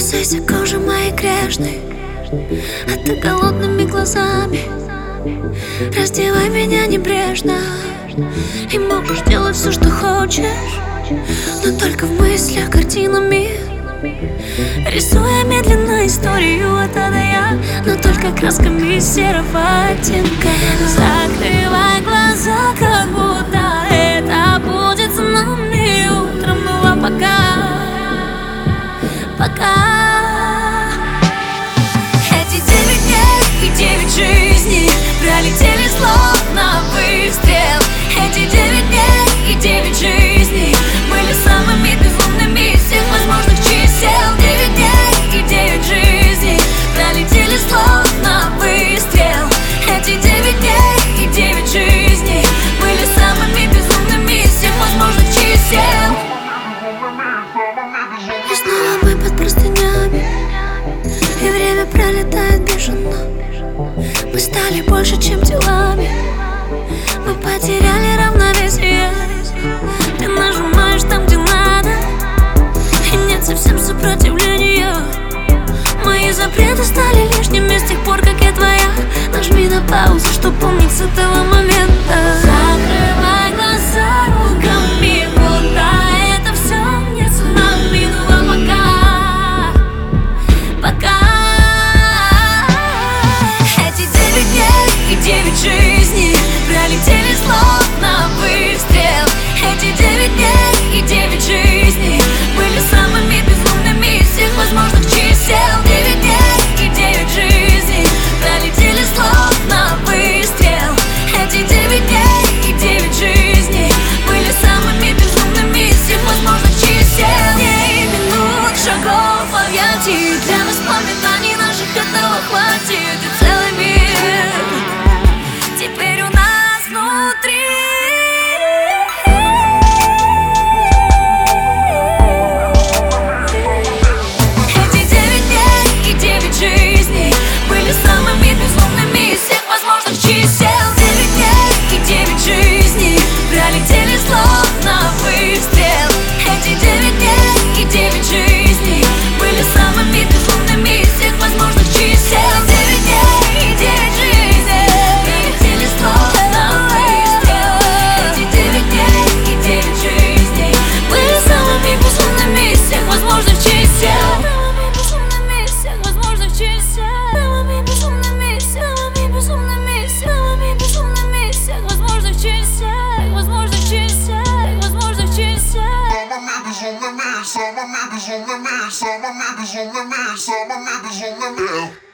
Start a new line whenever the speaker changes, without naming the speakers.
Касайся кожи моей грешной, а ты голодными глазами раздевай меня небрежно. И можешь делать все, что хочешь, но только в мыслях картинами, рисуя медленно историю от А до Я, но только красками серого оттенка. Закрывай глаза, как будто это будет с нами утром. Ну а пока эти 9 дней и 9 жизней пролетели словно выстрел. Эти 9 дней и 9 жизней были самыми безумными из всех возможных чисел. 9 дней и 9 жизней пролетели словно выстрел. Эти 9 дней и 9 жизней были самыми безумными из всех возможных чисел. И снова мы под простынями, и время пролетает бешено. Мы стали больше, чем телами, мы потеряли равновесие. Ты нажимаешь там, где надо, и нет совсем сопротивления. Мои запреты стали лишними с тех пор, как я твоя. Нажми на паузу, чтоб помнить с этого момента. Закрывай глаза руками, будто это все не с нами. Ну а пока эти 9 дней и 9 жизней пролетели словно выстрел. Эти 9 дней и 9 жизней были самыми безумными из всех возможных чисел. 9 дней и 9 жизней пролетели словно выстрел. Эти 9 дней и 9 жизней были самыми безумными из всех возможных чисел. Дней, минут, шагов, объятий, для воспоминаний наших этого хватит. И целый мир теперь у нас внутри. Эти 9 дней и 9 жизней были самыми безумными из всех возможных чисел. 9 дней и 9 жизней пролетели словно выстрел. Эти 9 дней и 9 жизней были самыми безумными из всех возможных чисел. 9 дней и 9 жизней пролетели словно выстрел. Эти 9 дней и 9 жизней были самыми безумными из всех возможных чисел. Самыми безумными из всех возможных чисел. Самыми безумными из всех, самыми безумными из всех, самыми безумными из всех возможных чисел. Возможных чисел, возможных чисел.
Самыми безумными, самыми безумными, самыми безумными, самыми безумными.